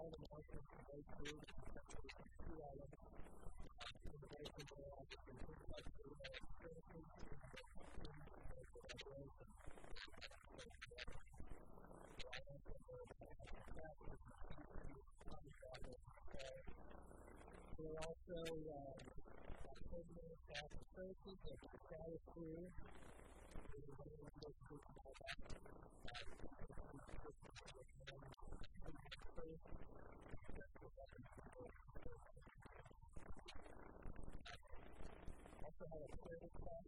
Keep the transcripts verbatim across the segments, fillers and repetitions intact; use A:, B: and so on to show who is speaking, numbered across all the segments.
A: all the motions to go through the two items. The motions are obviously intellectual registration, we're also uh, taking off the services that we follow through. Also have a service class.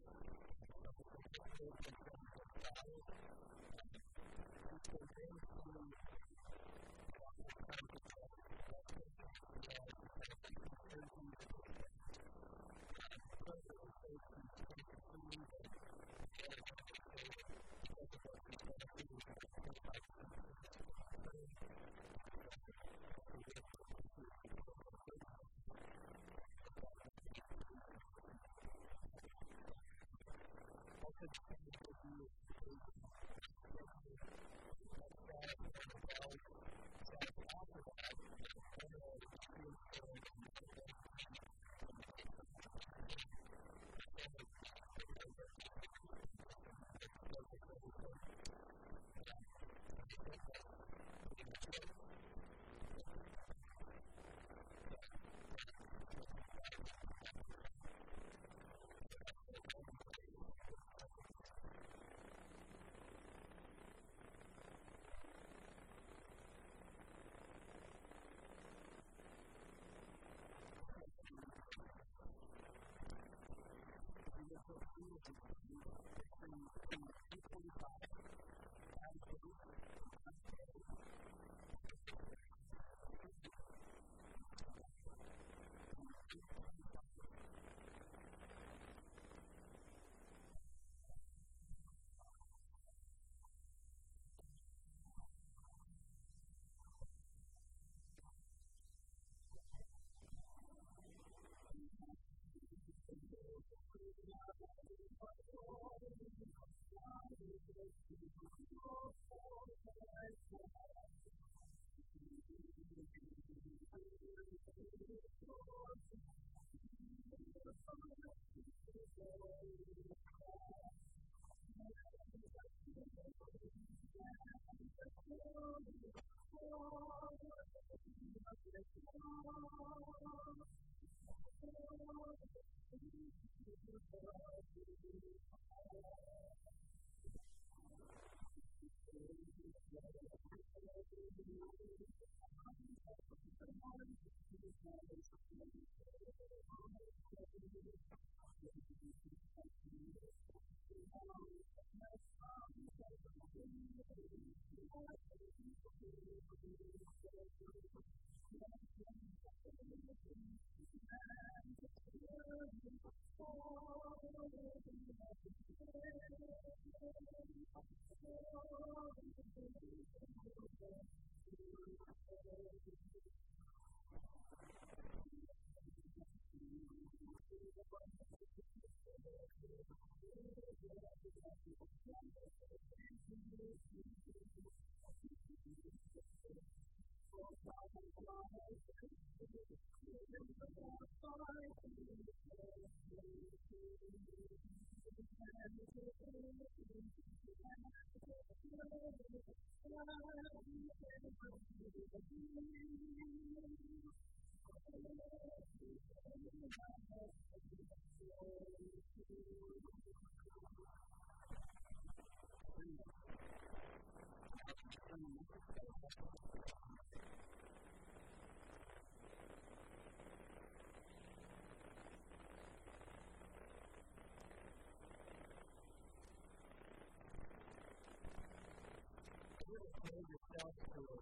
A: Yourself to a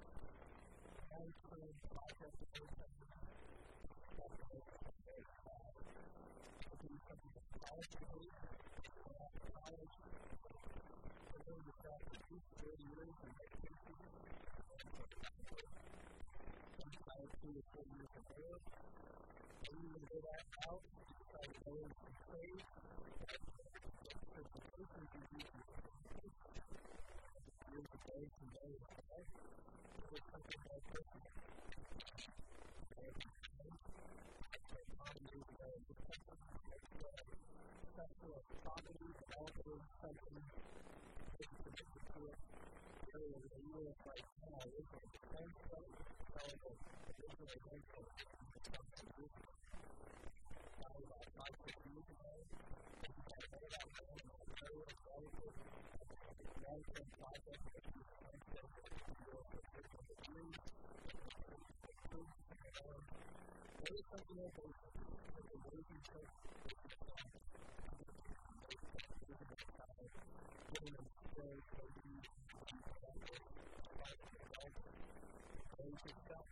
A: long-term process of Thank you. pressure of poverty, developing something that is predicted to it area of the U S right now, is a defense study developed a digital against it in some conditions. Probably about five, six years ago, we had all that land in the area of developers, long-term projects that we defense studies that we do for different degrees, there is something else that is a waiting for getting them to say that we need to be productive, private development, basic stuff.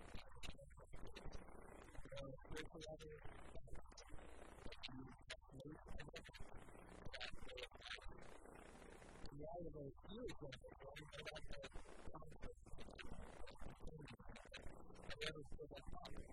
A: On a spiritual level, you make something in the eye of a few examples, right? So that's a concept. However, still that's possible.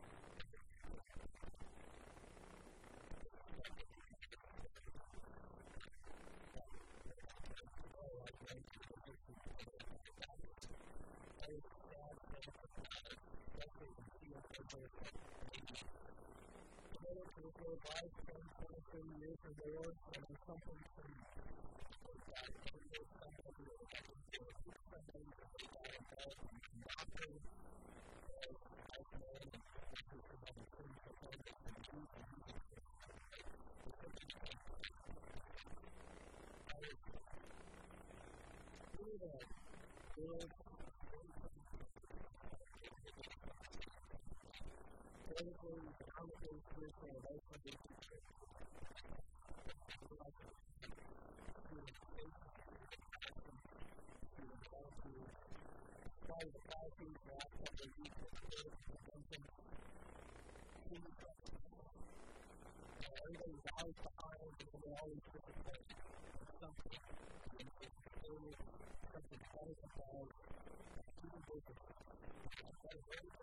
A: For life, twenty, twenty-three years or more, and there's something to do. There's got to be something to do. There's something to do. Nothing as I know, and this is about the things that I'm going to do. I was doing that. Build politically, economically, spiritually, and emotionally, part of the policy the last couple of years of service convention. Everybody's always behind, and they're always disappointed. Something. Something better about human business. That is very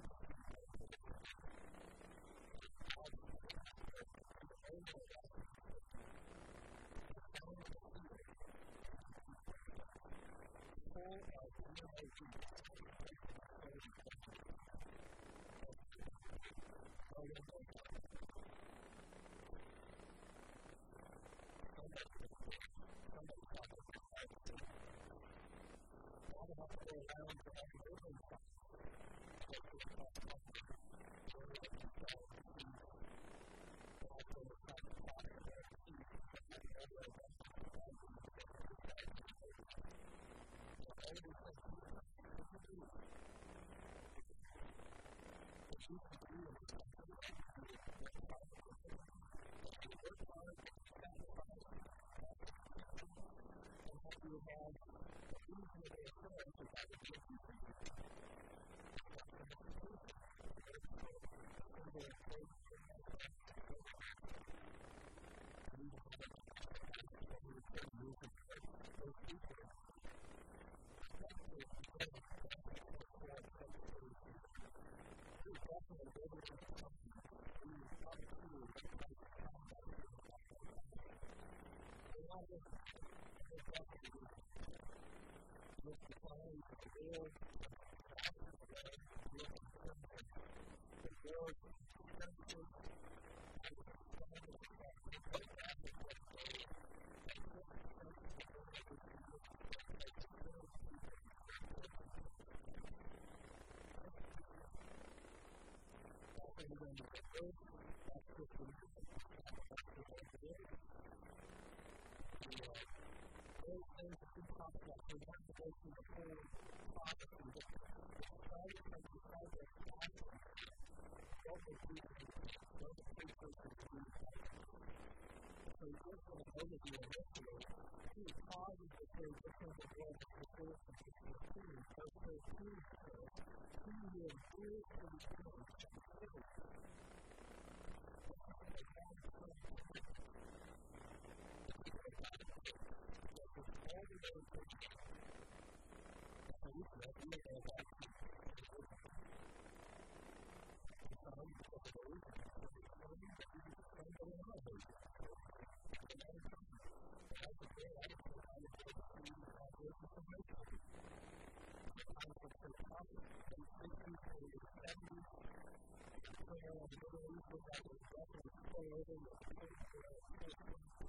A: and the Middle East was like a definitely spill over the States, the States,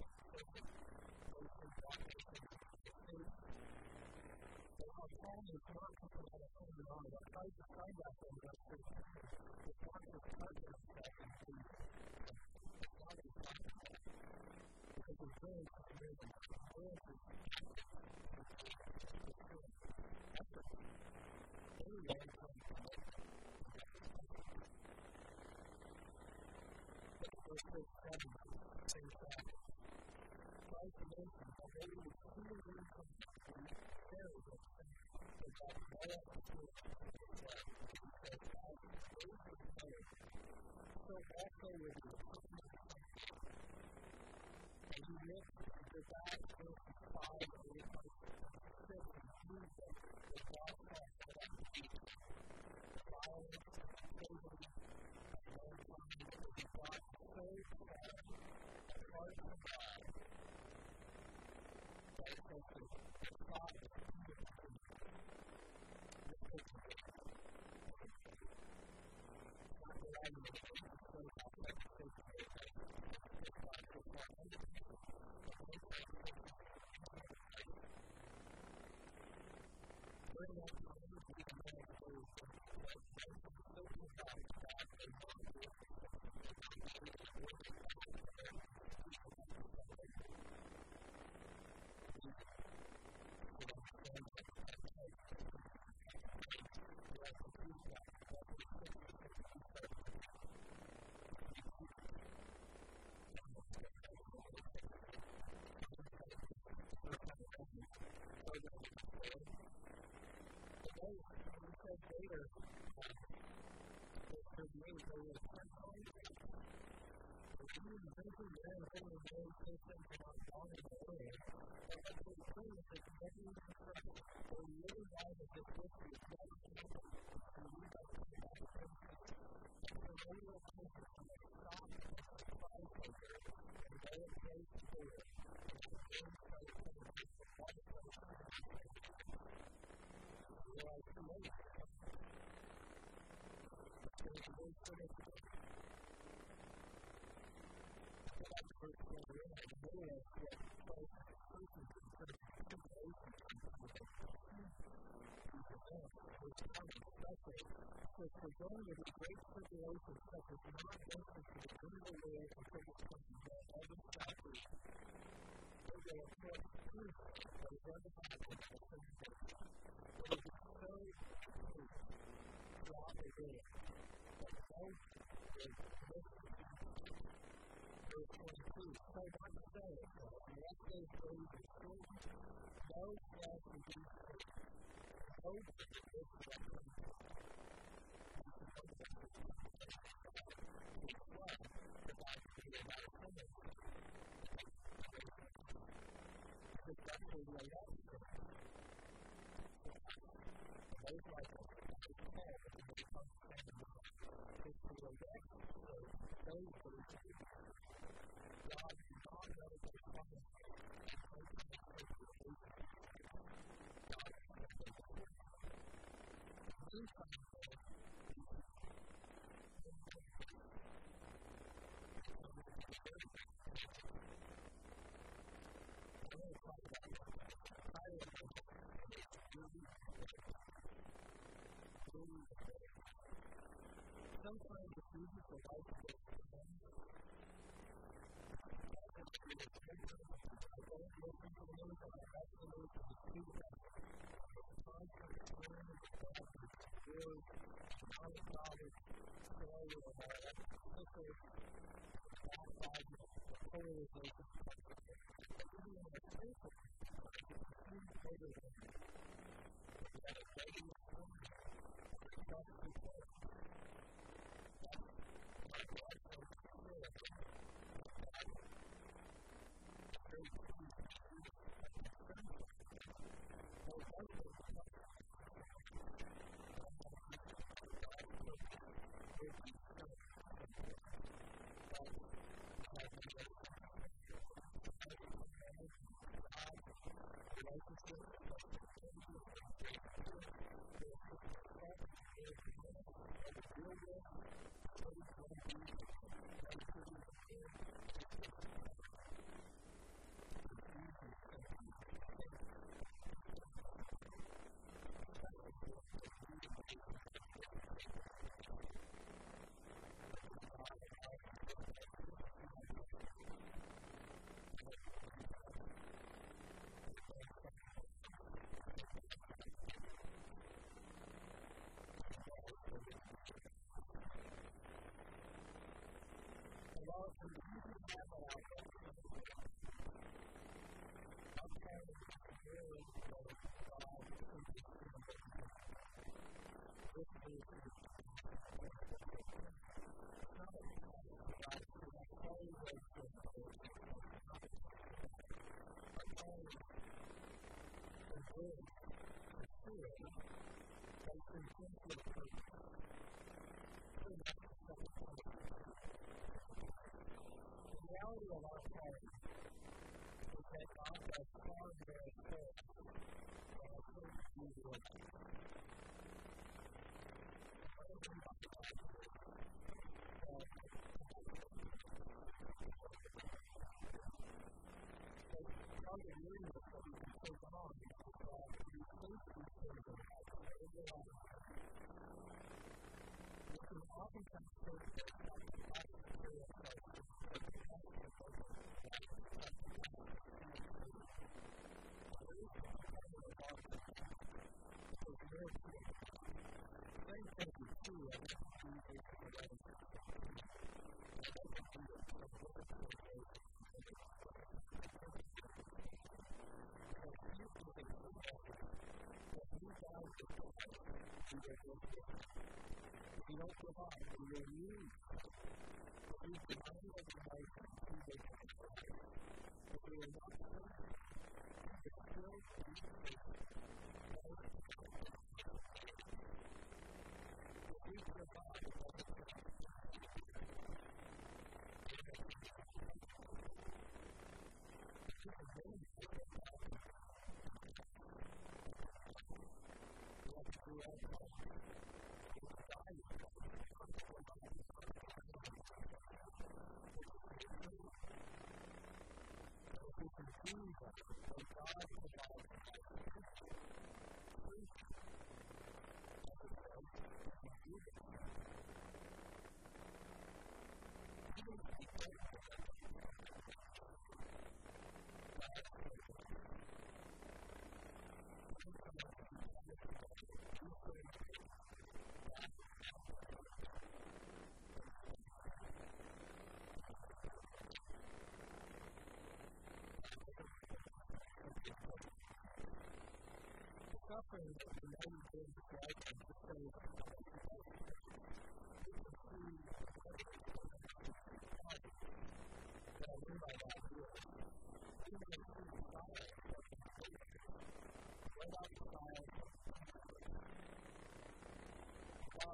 A: so our home is not something that is coming on. I tried to find that from the rest of the country. The conscious content of that is the body of consciousness. Because it's very complicated. Very So for going to the great tribulation, such as not entrance to the end of the world until it comes to death, all these factors, they will afford proof that is undefinable for some people. It is so true throughout the day that most is missing. Verse twenty-two, so not so, and what those days are short, no flesh will be saved. No flesh will be saved. Sometimes it's easy for life to get to the end. I don't listen to the news, I have to listen to the feedback. The constant turn of the back, the words, the unacknowledged failure of our ethical, backbiting, the polarization. But even in the spiritual, it's a huge polarization. We have a baby at home, it's not a good way. Relationship deal with, what is going to be, what is going to be, you don't give up, and you're new. You can find it in life and see what you can do. If you are not perfect, you can still be perfect. If you give up, it doesn't matter. You can do it. You have to do all that. Suffering that the United States right and to say you can see what I mean by that is you can see the style right outside God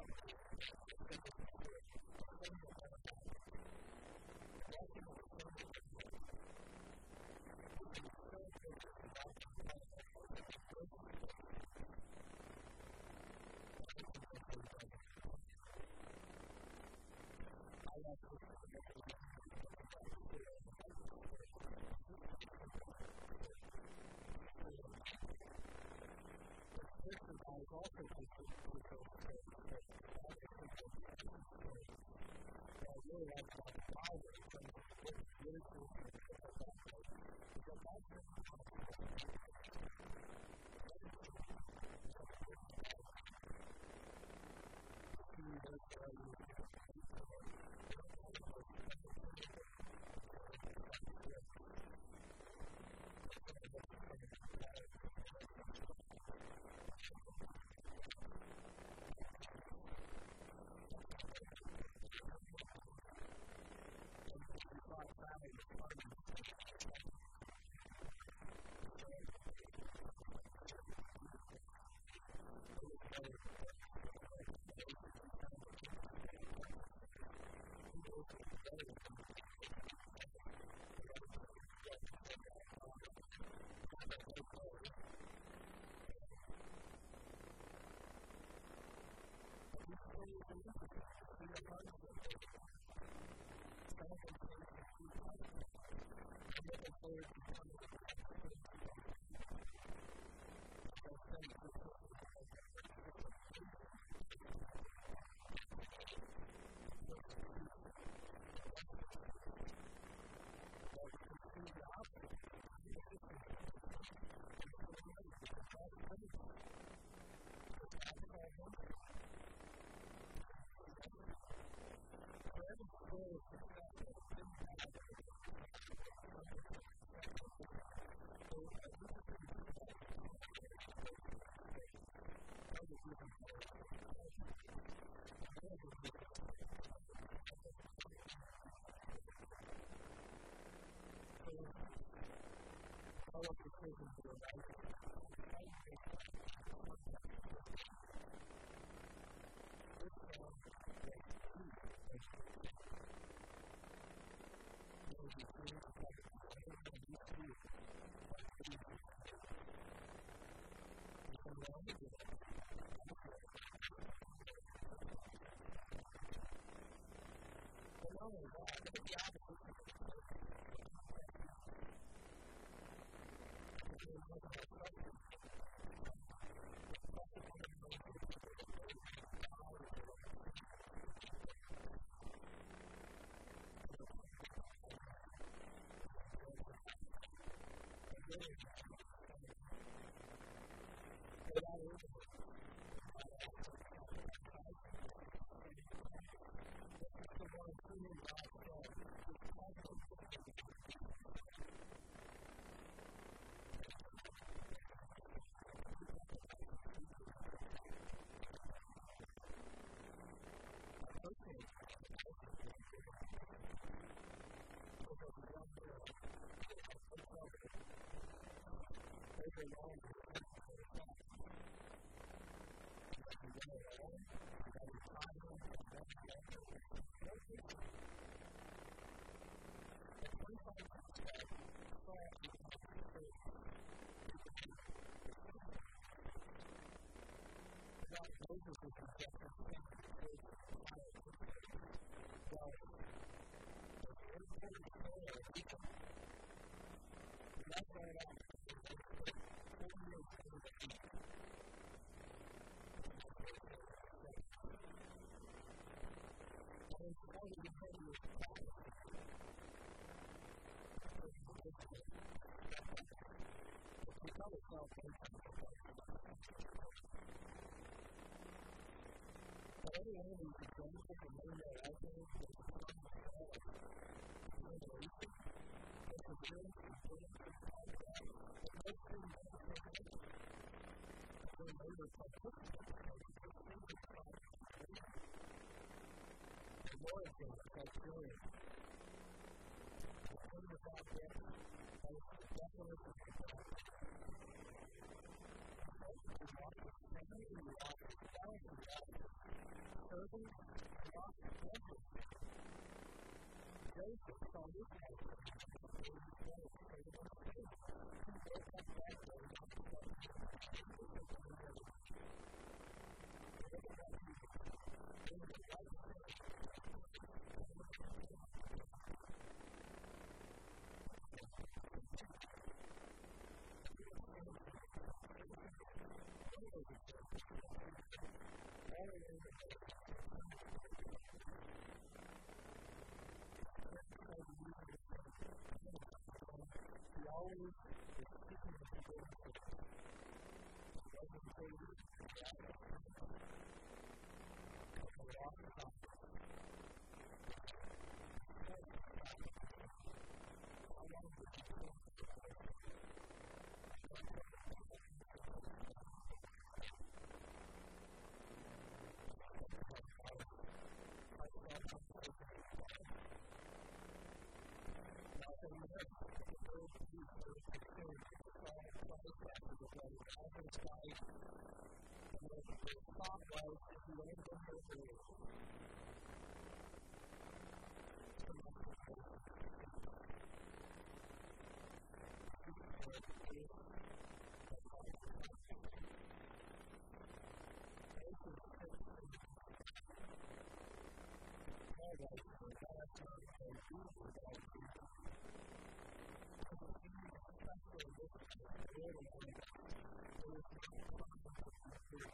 A: like the last time they used the dog food. And the huge special edition of the Lord of the there was no problem with the food.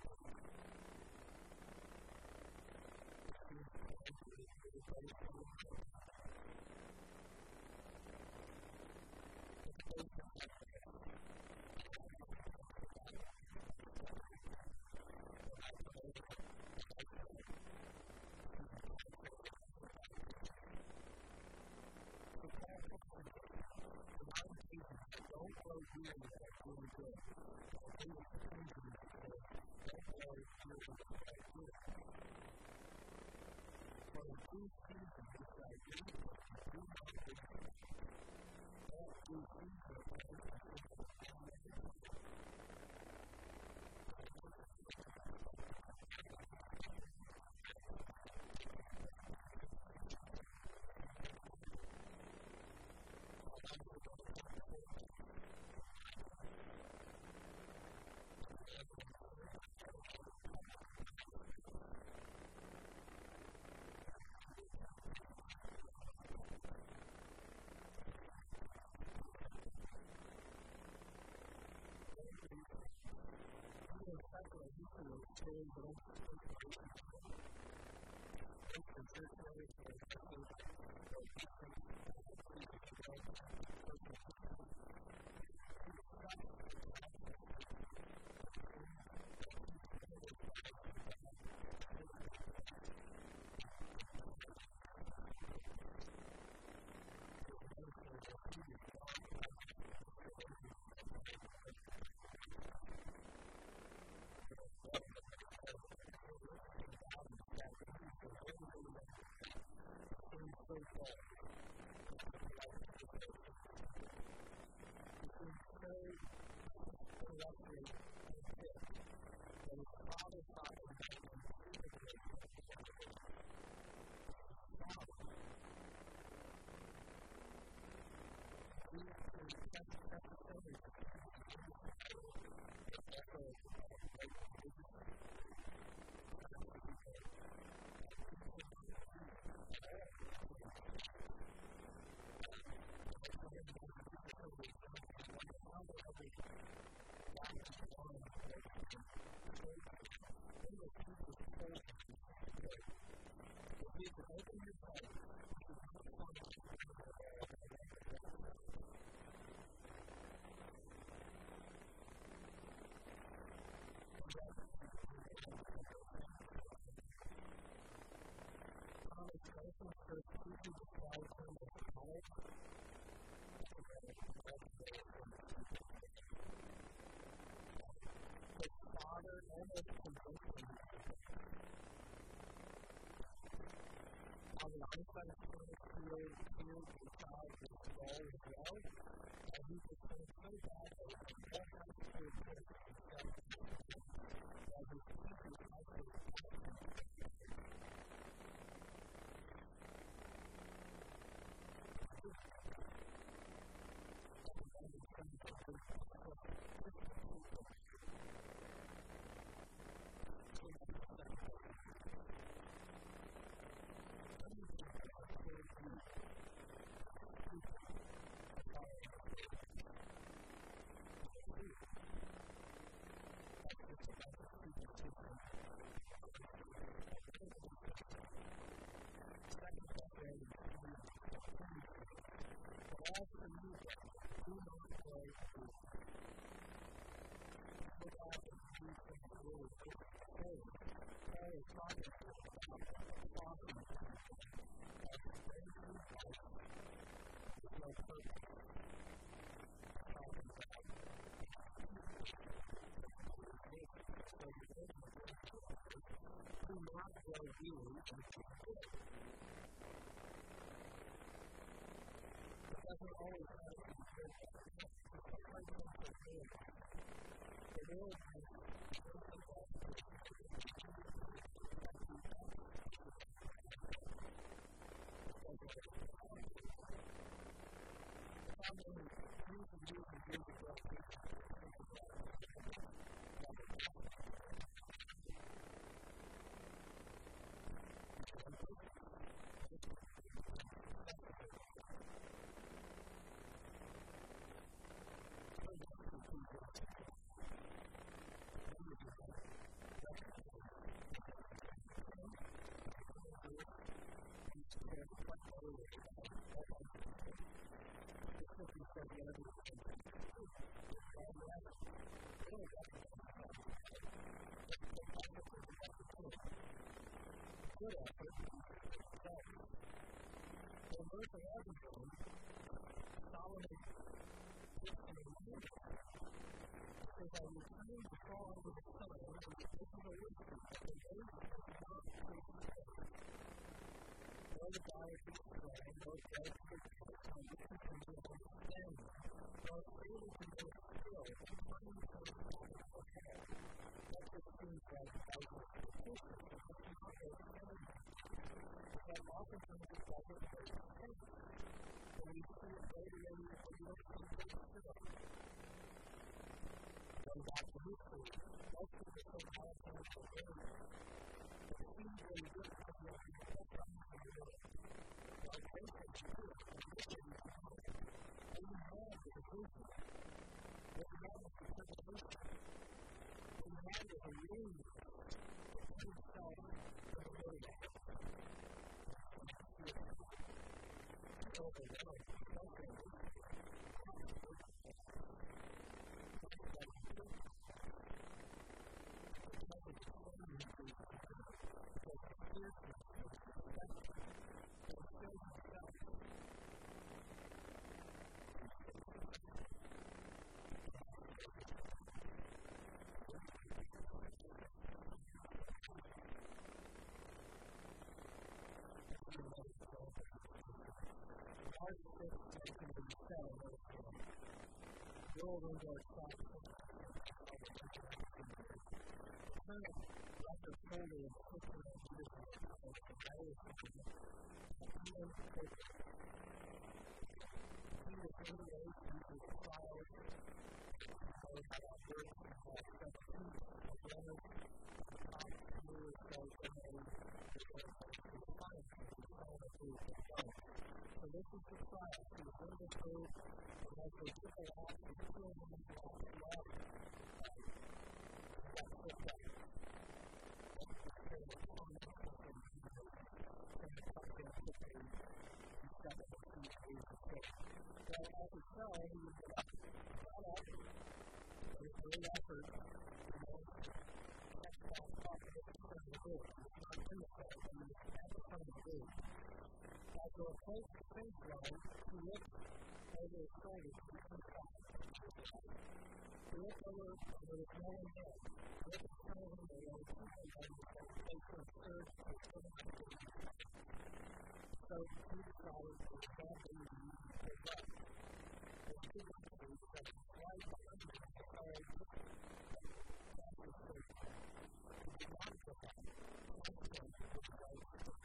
A: It seems to me that it was very cool. It's very cool. Don't go doing that really good. Don't do it for thinking because don't go doing that good. For the two seasons, it's like you do not do that. Don't do seasons that you can do that. the other is the same thing. And we have really got to know how to do that. But the practice is the best thing. Good effort is success. So in verse eleven, Solomon gives an example. He says, I will turn the fall over the sun, and this is a word for the earth is not free to stay. No desire to destroy, no judge to destroy, no wisdom to know understanding, no able to know skill, and time to establish the head. That just seems like thousands of petitions, but it's not very common. That oftentimes is like it's very common. And we see it later in the book of Job. Going back to history, most of the things I have found for earlier, but it seems really good to have what we expect from the world. So I think it's good to look at these things. And we have the division. What we have is the preservation. What we have is a union that put itself in the middle. Over there, something Rolling our thoughts and kind of like a folder of pictures of different things and various things and even pictures. He was in the age of the cloud, or about birth, about seventeen, as well as the top years of the name, the science of the science of the science. So this is the trial. He was in the group, and as they took a lot, they still moved a lot, a lot, and that's what that is. That's the spirit of confidence and Jesus, and the confidence that they got to see is the faith. So as we saw, he was got up, there was great effort, you know, that's about confidence in the Lord. It's not in the faith, I mean, it's at the front of the group. As we approach the finish line, he looked over his shoulder to the inside. He looked over, and there was no one there. He looked in front of him, there were two hands that they could serve as a So he decided to stop and use his left. And he did this, he said, right behind him, and he called that was safe. He did not go back. He was going to go back.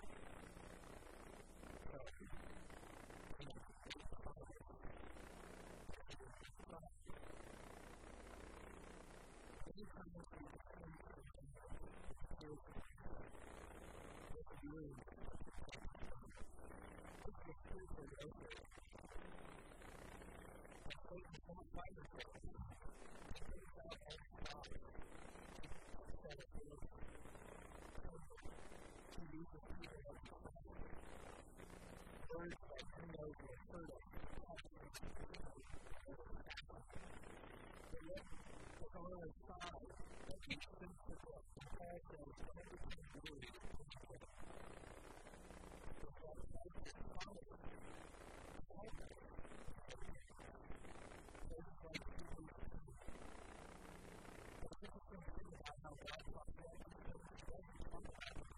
A: Words that he knows will hurt us. But yet, it's on our side that we sense the book and Paul says everything we do is okay. So that life is promised. It's like that. It's like people see. But this is something about how God talks about it. He doesn't talk about it.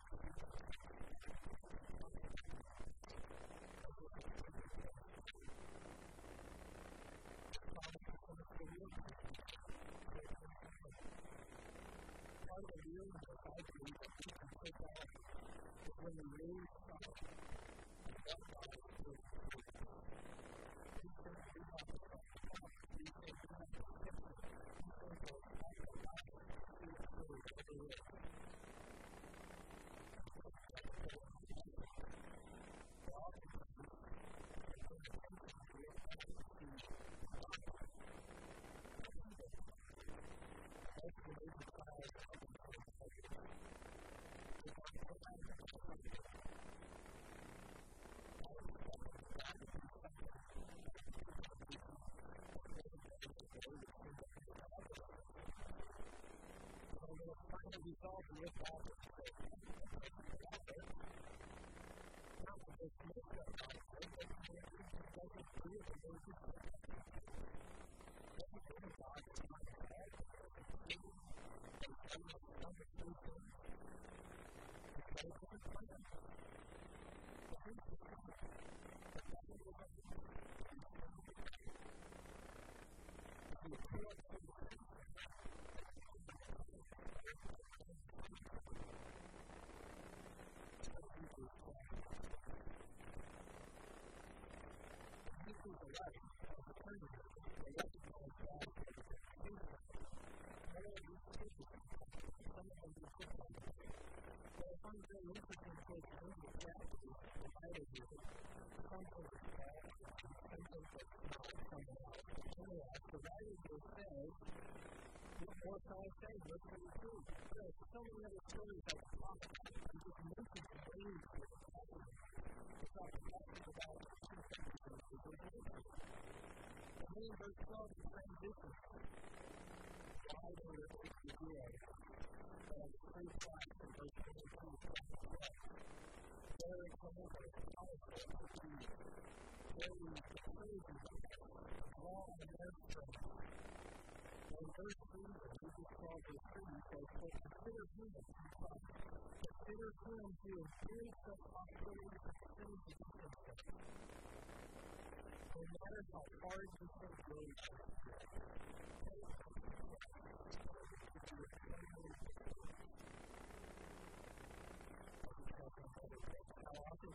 A: Part of the real and the I believe that we can take off is when we really stop and let God do it. These things do not stop. These things do not stop. These things are not the last thing to do with the Lord. involved in this office. Not to just make that office, but to make it doesn't do it, and those who do it. Everything God is not to have, and some of the other two things, because it's a plan. The things that come, the things that come, and the core of the things, this is the life of the person, the life of God, the life of the people. All of these people, some of them do football. There are some very interesting things in the chapter, the title here, something that's bad, something that's not something else. Anyway, the writer here says, what more can I say? What can we do? There are so many other stories I can talk about. I'm just mentioning some names here. It's not talking about the two things. And then in verse twelve, the transition. Why do we take the deal? But it's three flags in verse twenty-two. Very clever, powerful, very crazy, long and nurturing. In verse three, Jesus calls verse three, he says, so consider him as you come. Consider him who is doing such hostility to sinners against himself. No matter how hard you think goes, how often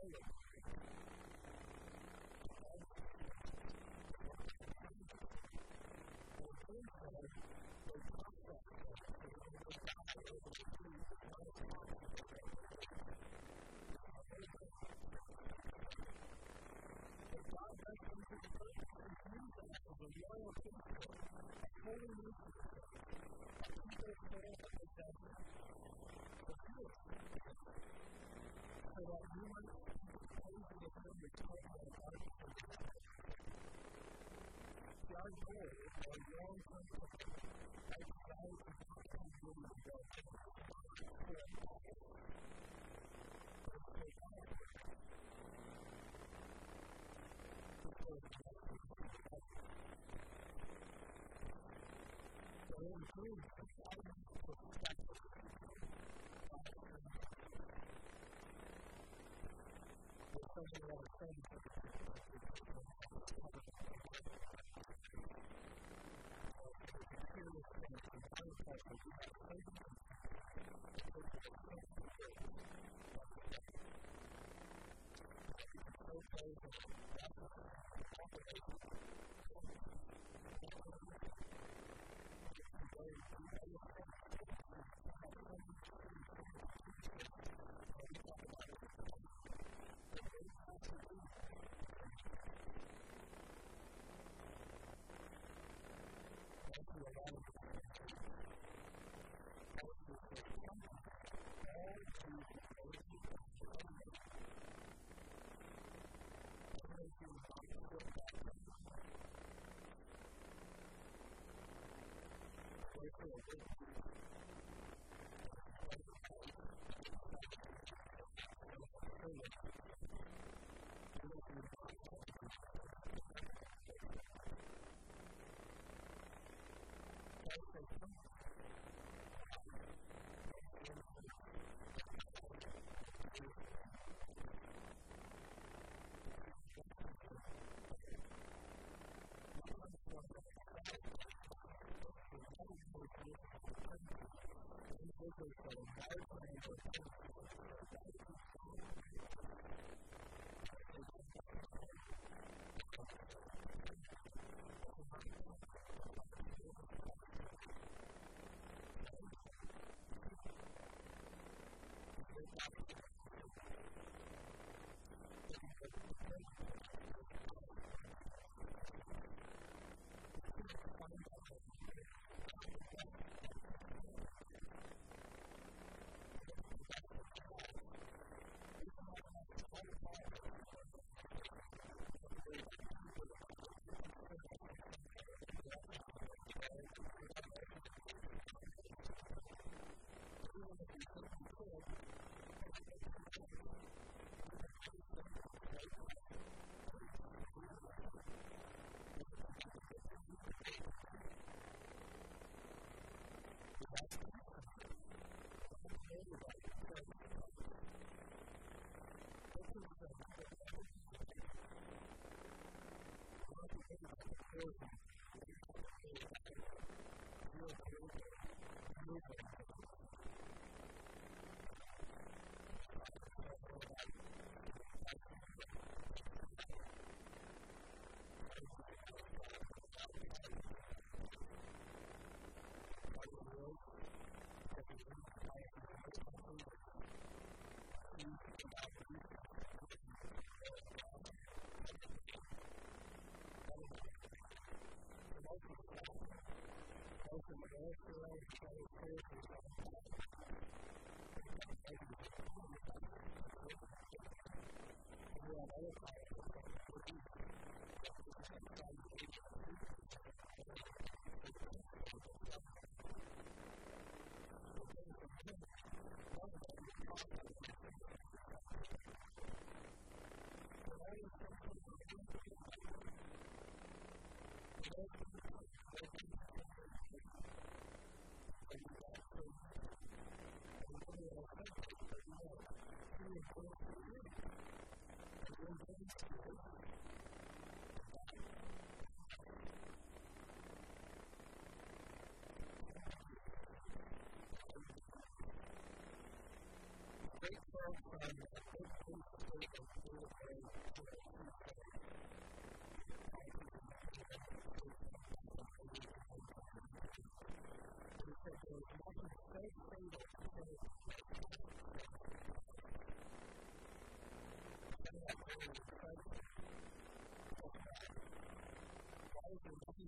A: from a big piece of paper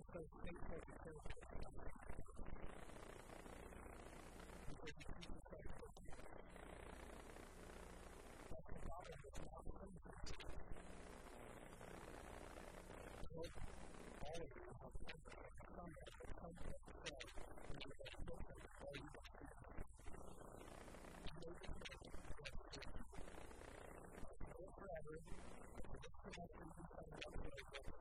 A: so faithful to serve because he teaches us that the Father does not send us. Lord, all of you have come to some that the Son has said, and you have listened while you have seen us. And they can live forever, and this connection can find out the way of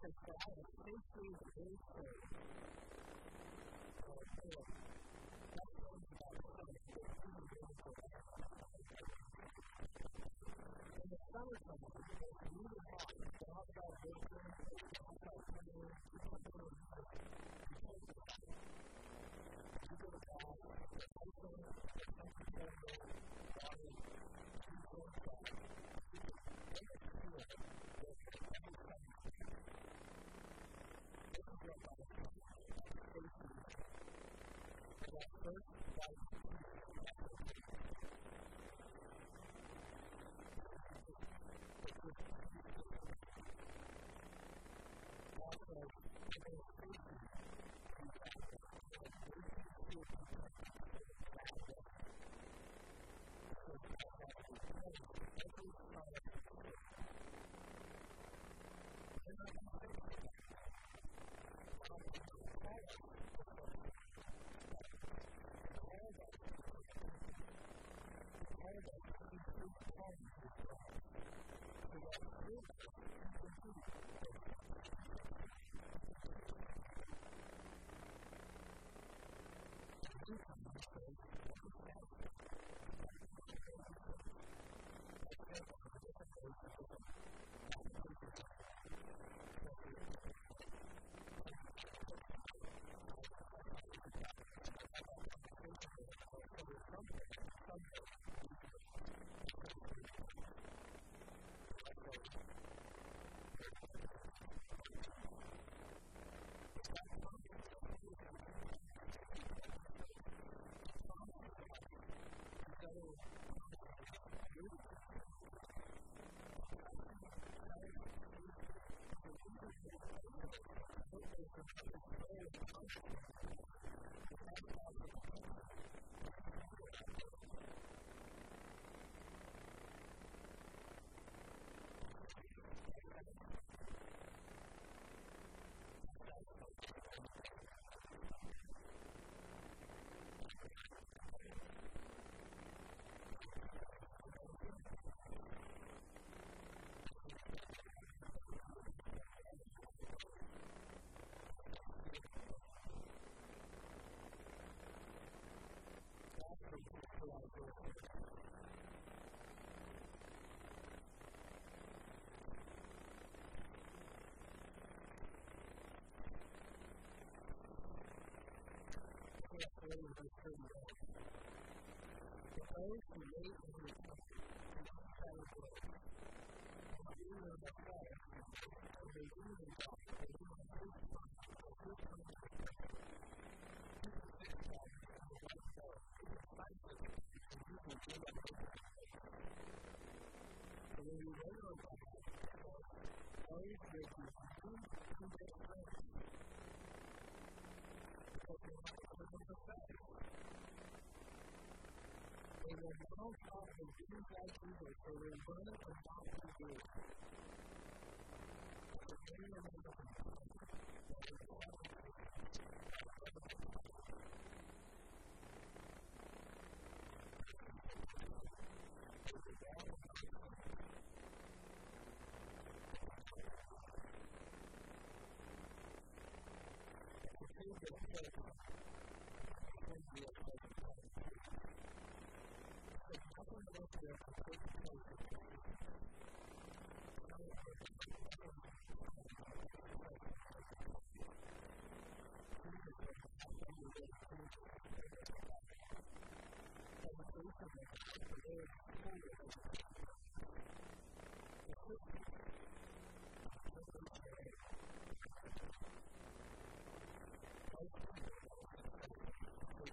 A: says, for I have safely raised her. That's what it's about faith, that he is raised her. In the summertime, it's really hot. It's all about baking, it's all about cooking, it's all about you go to God, the person, the temperature, the body, you go to God. You just make it feel that every time you see it. This is what God is doing. That's safety. And that first life is those who wait in his country, and he shall rejoice. And he will not fall, and they do his God, they do his son, or his son is the person. He will fix God in the right way, he will fight with him, and he will do what he wants. So when you wait on God, always will be consumed to their friends, because they have a person to say. They will now talk and do like evil, they will learn and not be good. The name of the Lord is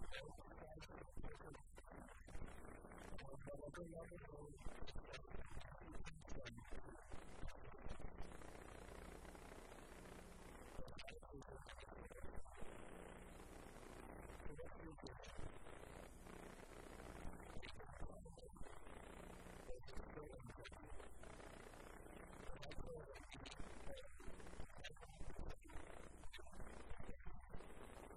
A: Thank you.